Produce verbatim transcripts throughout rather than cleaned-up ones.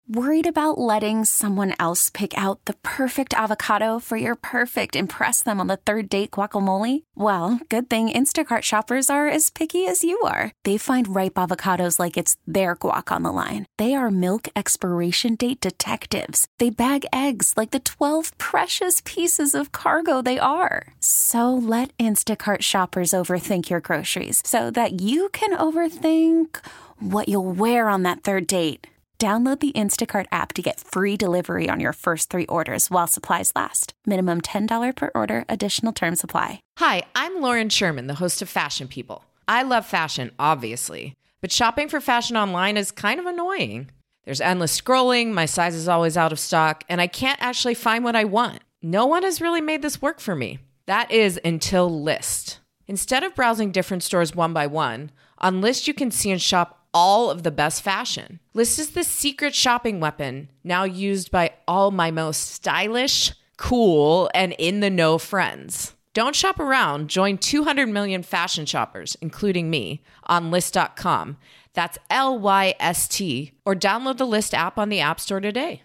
Worried about letting someone else pick out the perfect avocado for your perfect impress them on the third date guacamole? Well, good thing Instacart shoppers are as picky as you are. They find ripe avocados like it's their guac on the line. They are milk expiration date detectives. They bag eggs like the twelve precious pieces of cargo they are. So let Instacart shoppers overthink your groceries so that you can overthink what you'll wear on that third date. Download the Instacart app to get free delivery on your first three orders while supplies last. Minimum ten dollars per order. Additional terms apply. Hi, I'm Lauren Sherman, the host of Fashion People. I love fashion, obviously, but shopping for fashion online is kind of annoying. There's endless scrolling, my size is always out of stock, and I can't actually find what I want. No one has really made this work for me. That is until Lyst. Instead of browsing different stores one by one, on Lyst you can see and shop all of the best fashion. Lyst is the secret shopping weapon now used by all my most stylish, cool, and in-the-know friends. Don't shop around. Join two hundred million fashion shoppers, including me, on Lyst dot com. That's L Y S T. Or download the Lyst app on the App Store today.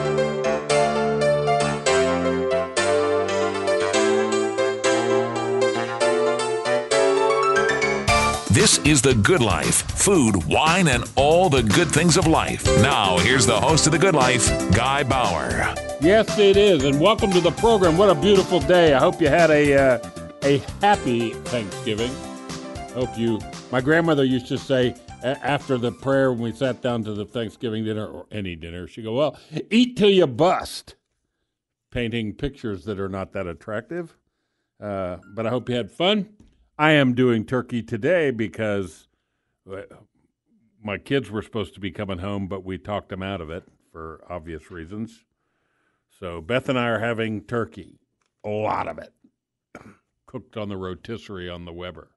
This is The Good Life. Food, wine, and all the good things of life. Now, here's the host of The Good Life, Guy Bauer. Yes, it is, and welcome to the program. What a beautiful day. I hope you had a uh, a happy Thanksgiving. Hope you, my grandmother used to say a- after the prayer when we sat down to the Thanksgiving dinner, or any dinner, she'd go, well, eat till you bust, painting pictures that are not that attractive. Uh, but I hope you had fun. I am doing turkey today because my kids were supposed to be coming home, but we talked them out of it for obvious reasons. So Beth and I are having turkey, a lot of it, cooked on the rotisserie on the Weber.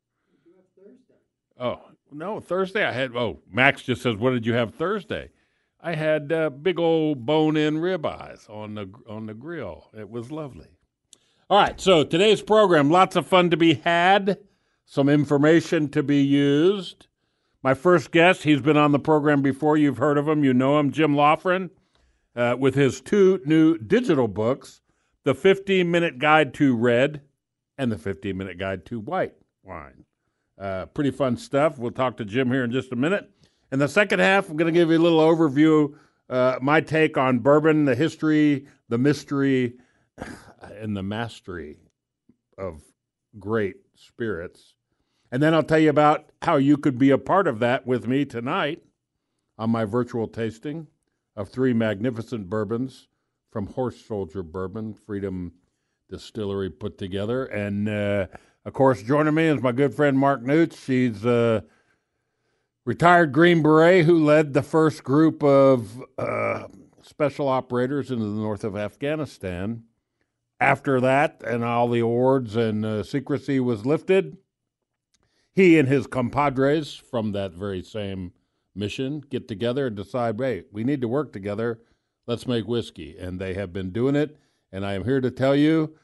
Oh, no, Thursday I had, oh, Max just says, what did you have Thursday? I had uh, big old bone-in ribeyes on the on the grill. It was lovely. All right, so today's program, lots of fun to be had. Some information to be used. My first guest, he's been on the program before. You've heard of him. You know him, Jim Loughran, uh, with his two new digital books, The fifteen-Minute Guide to Red and The fifteen-Minute Guide to White Wine. Uh, pretty fun stuff. We'll talk to Jim here in just a minute. In the second half, I'm going to give you a little overview, uh, my take on bourbon, the history, the mystery, and the mastery of great spirits. And then I'll tell you about how you could be a part of that with me tonight on my virtual tasting of three magnificent bourbons from Horse Soldier Bourbon, Freedom Distillery put together. And, uh, of course, joining me is my good friend Mark Newts. He's a retired Green Beret who led the first group of uh, special operators into the north of Afghanistan. After that, and all the awards and uh, secrecy was lifted, he and his compadres from that very same mission get together and decide, hey, we need to work together. Let's make whiskey. And they have been doing it. And I am here to tell you,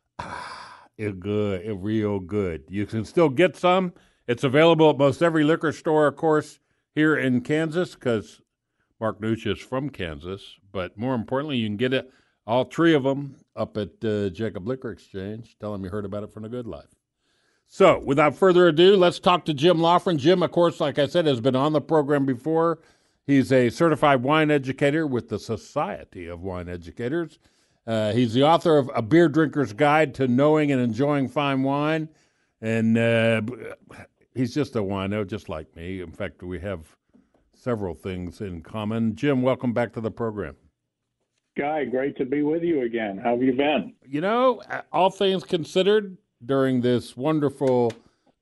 ah, it's good, it's real good. You can still get some. It's available at most every liquor store, of course, here in Kansas, because Mark Newts is from Kansas. But more importantly, you can get it, all three of them, up at uh, Jacob Liquor Exchange. Tell them you heard about it from The Good Life. So, without further ado, let's talk to Jim Loughran. Jim, of course, like I said, has been on the program before. He's a certified wine educator with the Society of Wine Educators. Uh, he's the author of A Beer Drinker's Guide to Knowing and Enjoying Fine Wine. And uh, he's just a wino, just like me. In fact, we have several things in common. Jim, welcome back to the program. Guy, great to be with you again. How have you been? You know, all things considered, during this wonderful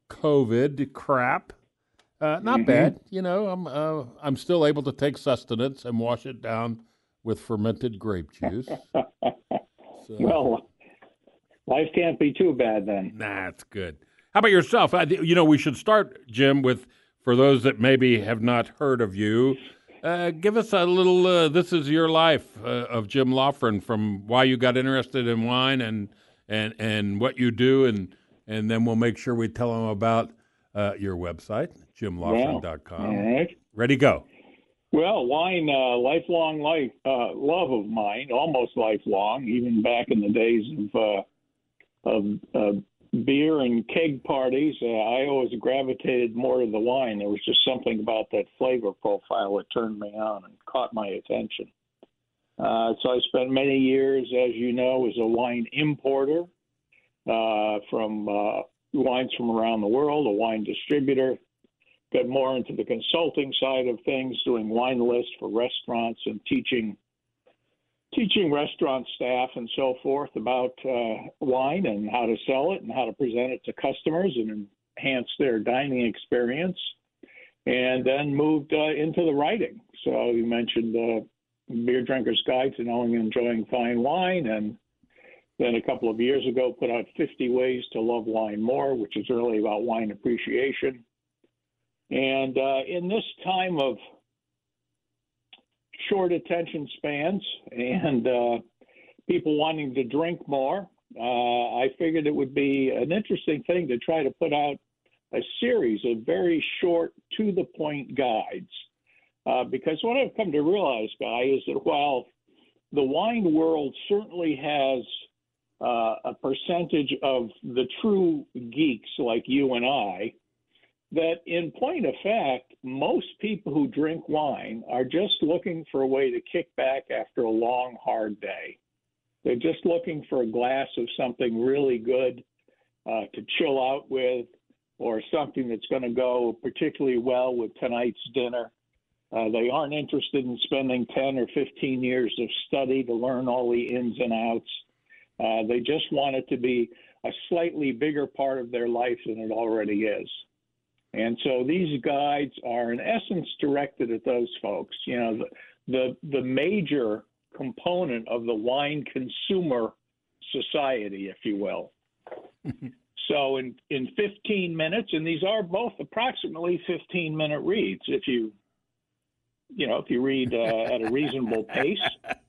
COVID crap, uh, not mm-hmm. bad. You know, I'm uh, I'm still able to take sustenance and wash it down with fermented grape juice. So, well, life can't be too bad then. Nah, it's good. How about yourself? I, you know, we should start, Jim, with, for those that maybe have not heard of you, uh, give us a little, uh, this is your life uh, of Jim Loughran, from why you got interested in wine and and and what you do, and and then we'll make sure we tell them about uh, your website, jim loughran dot com. Well, all right. Ready, go. Well, wine, uh, lifelong life, uh, love of mine, almost lifelong, even back in the days of uh, of uh, beer and keg parties. Uh, I always gravitated more to the wine. There was just something about that flavor profile that turned me on and caught my attention. Uh, so I spent many years, as you know, as a wine importer uh, from uh, wines from around the world, a wine distributor. Got more into the consulting side of things, doing wine lists for restaurants and teaching teaching restaurant staff and so forth about uh, wine and how to sell it and how to present it to customers and enhance their dining experience. And then moved uh, into the writing. So you mentioned uh, Beer Drinker's Guide to Knowing and Enjoying Fine Wine, and then a couple of years ago put out fifty Ways to Love Wine More, which is really about wine appreciation. And uh, in this time of short attention spans and uh, people wanting to drink more, uh, I figured it would be an interesting thing to try to put out a series of very short, to-the-point guides. Uh, because what I've come to realize, Guy, is that while the wine world certainly has uh, a percentage of the true geeks like you and I, that in point of fact, most people who drink wine are just looking for a way to kick back after a long, hard day. They're just looking for a glass of something really good uh, to chill out with, or something that's going to go particularly well with tonight's dinner. Uh, they aren't interested in spending ten or fifteen years of study to learn all the ins and outs. Uh, they just want it to be a slightly bigger part of their life than it already is. And so these guides are, in essence, directed at those folks. You know, the the, the major component of the wine consumer society, if you will. So in, in fifteen minutes, and these are both approximately fifteen-minute reads, if you, you know, if you read uh, at a reasonable pace.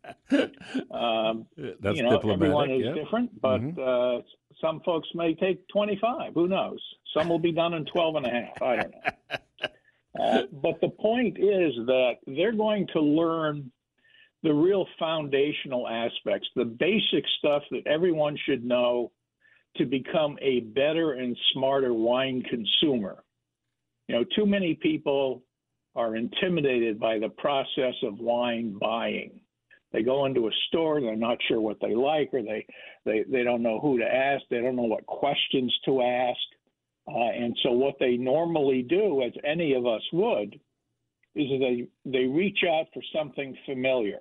Um, That's you know, diplomatic. everyone is yeah. different, but Mhm. uh, some folks may take twenty-five. Who knows? Some will be done in twelve and a half. I don't know. Uh, but the point is that they're going to learn the real foundational aspects, the basic stuff that everyone should know to become a better and smarter wine consumer. You know, too many people are intimidated by the process of wine buying. They go into a store, they're not sure what they like, or they, they, they don't know who to ask, they don't know what questions to ask. Uh, and so what they normally do, as any of us would, is that they, they reach out for something familiar.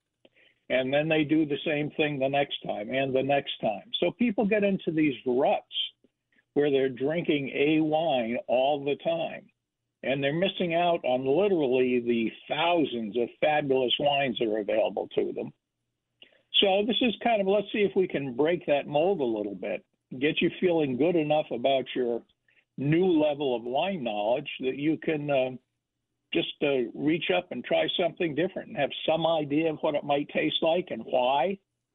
And then they do the same thing the next time and the next time. So people get into these ruts where they're drinking a wine all the time. And they're missing out on literally the thousands of fabulous wines that are available to them. So this is kind of, let's see if we can break that mold a little bit, get you feeling good enough about your new level of wine knowledge that you can uh, just uh, reach up and try something different and have some idea of what it might taste like and why,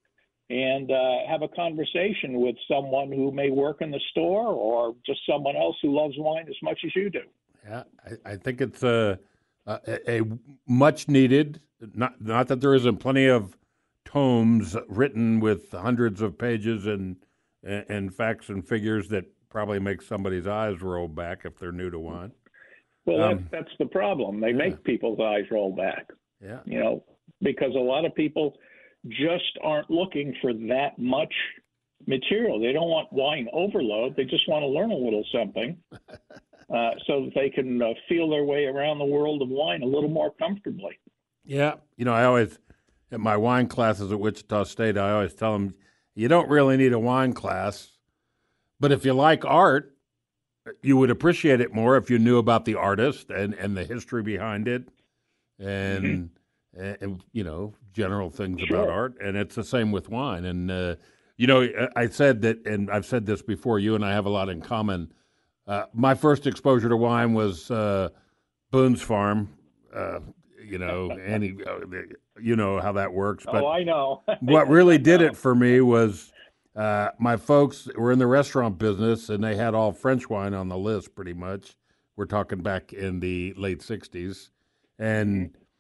and uh, have a conversation with someone who may work in the store or just someone else who loves wine as much as you do. Yeah, I, I think it's a, a, a much needed, not not that there isn't plenty of tomes written with hundreds of pages and and facts and figures that probably make somebody's eyes roll back if they're new to wine. Well, Um, that, that's the problem. They yeah. make people's eyes roll back, Yeah, you know, because a lot of people just aren't looking for that much material. They don't want wine overload. They just want to learn a little something. Uh, so that they can uh, feel their way around the world of wine a little more comfortably. yeah. You know, I always at my wine classes at Wichita State, I always tell them you don't really need a wine class, but if you like art, you would appreciate it more if you knew about the artist and, and the history behind it, and, mm-hmm. and, and you know general things Sure. about art. And it's the same with wine. And uh, you know, I said that, and I've said this before. You and I have a lot in common. Uh, my first exposure to wine was uh, Boone's Farm. Uh, you know, and he, uh, you know how that works. But oh, I know. what really did it for me was uh, my folks were in the restaurant business, and they had all French wine on the list pretty much. We're talking back in the late sixties. And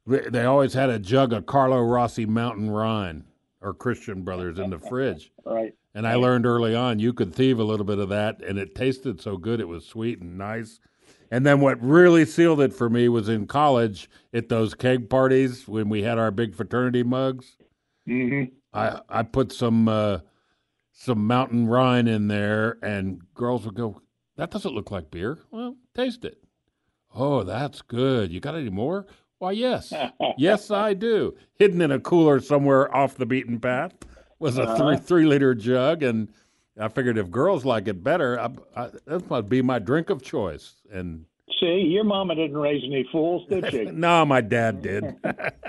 they always had a jug of Carlo Rossi Mountain Rhine or Christian Brothers in the fridge. Right. And I learned early on you could thieve a little bit of that, and it tasted so good. It was sweet and nice. And then what really sealed it for me was in college at those keg parties when we had our big fraternity mugs. Mm-hmm. I, I put some uh, some Mountain Rhine in there, and girls would go, that doesn't look like beer. Well, taste it. Oh, that's good. You got any more? Why, yes. Yes, I do. Hidden in a cooler somewhere off the beaten path was a uh-huh. three, three-liter jug, and I figured if girls like it better, I, I, that must be my drink of choice. And see, your mama didn't raise any fools, did she? No, my dad did.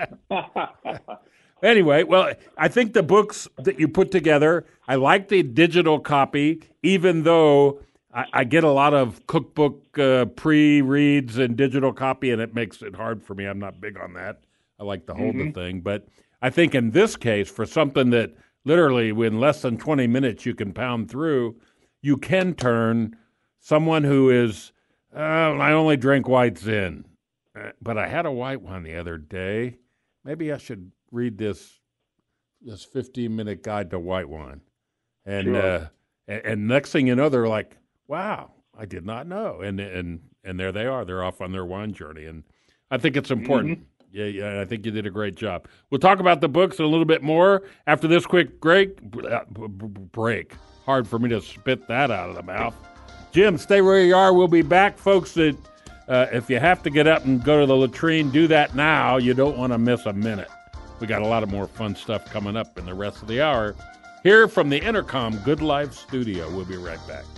Anyway, well, I think the books that you put together, I like the digital copy, even though I, I get a lot of cookbook uh, pre-reads and digital copy, and it makes it hard for me. I'm not big on that. I like to hold mm-hmm. the thing. But I think in this case, for something that literally in less than twenty minutes you can pound through, you can turn someone who is, uh, I only drink whites in. Uh, but I had a white one the other day. Maybe I should read this this fifteen-minute guide to white wine. And, sure. uh, and and next thing you know, they're like, wow, I did not know. And and and there they are. They're off on their wine journey. And I think it's important. Mm-hmm. Yeah, yeah, I think you did a great job. We'll talk about the books a little bit more after this quick break. Break. Hard for me to spit that out of the mouth. Jim, stay where you are. We'll be back, folks. That uh, if you have to get up and go to the latrine, do that now. You don't want to miss a minute. We got a lot of more fun stuff coming up in the rest of the hour. Here from the Intercom Good Life Studio. We'll be right back.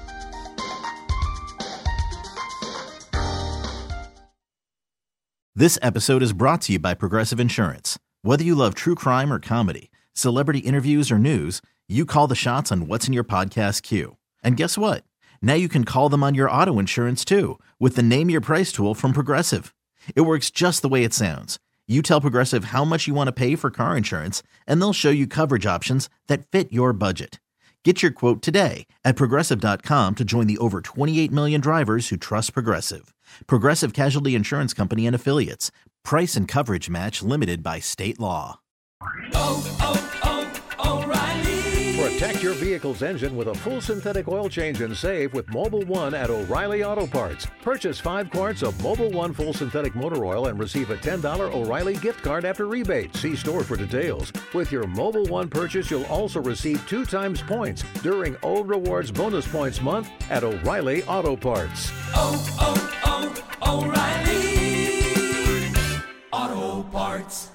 This episode is brought to you by Progressive Insurance. Whether you love true crime or comedy, celebrity interviews or news, you call the shots on what's in your podcast queue. And guess what? Now you can call them on your auto insurance too with the Name Your Price tool from Progressive. It works just the way it sounds. You tell Progressive how much you want to pay for car insurance, and they'll show you coverage options that fit your budget. Get your quote today at Progressive dot com to join the over twenty-eight million drivers who trust Progressive. Progressive Casualty Insurance Company and Affiliates. Price and coverage match limited by state law. Oh, oh, oh, O'Reilly. Protect your vehicle's engine with a full synthetic oil change and save with Mobil one at O'Reilly Auto Parts. Purchase five quarts of Mobil one full synthetic motor oil and receive a ten dollars O'Reilly gift card after rebate. See store for details. With your Mobil one purchase, you'll also receive two times points during O Rewards Bonus Points Month at O'Reilly Auto Parts. Oh, oh, oh, O'Reilly Auto Parts.